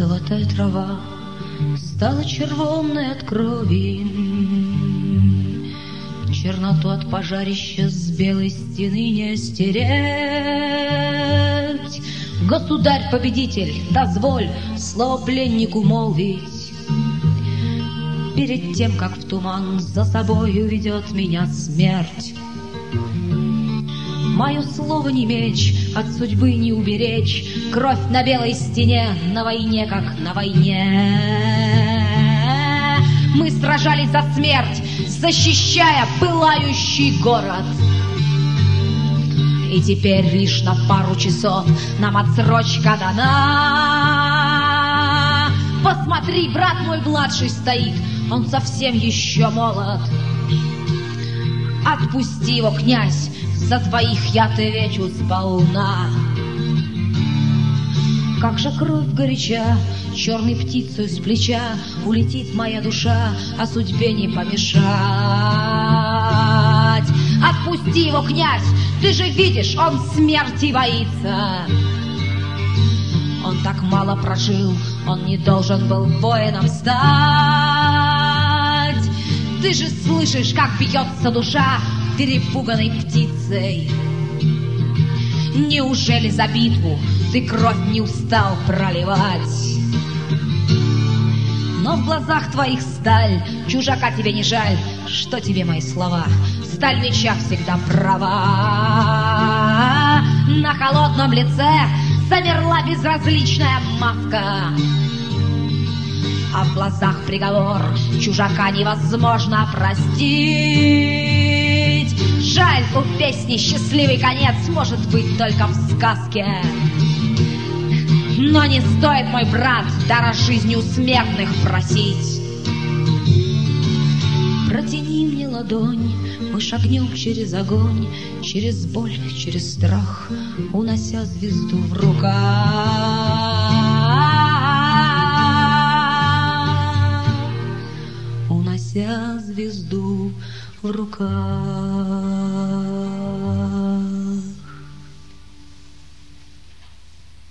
Золотая трава стала червонной от крови, черноту от пожарища с белой стены не стереть. Государь-победитель, дозволь слово пленнику молвить, перед тем, как в туман за собой уведет меня смерть. Мое слово не меч, от судьбы не уберечь, кровь на белой стене, на войне, как на войне. Мы сражались за смерть, защищая пылающий город. И теперь лишь на пару часов нам отсрочка дана. Посмотри, брат мой младший стоит, он совсем еще молод. Отпусти его, князь, за твоих я отвечу сполна. Как же кровь горяча, черной птицей с плеча улетит моя душа, а судьбе не помешать. Отпусти его, князь, ты же видишь, он смерти боится. Он так мало прожил, он не должен был воином стать. Ты же слышишь, как бьется душа перепуганной птицей. Неужели за битву ты кровь не устал проливать? Но в глазах твоих сталь, чужака тебе не жаль. Что тебе мои слова? Сталь меча всегда права. На холодном лице замерла безразличная маска, а в глазах приговор чужака невозможно простить. Жаль, у песни счастливый конец может быть только в сказке. Но не стоит, мой брат, дара жизни у смертных просить. Протяни мне ладонь, мы шагнем через огонь, через боль, через страх, унося звезду в руках. Унося звезду в руках.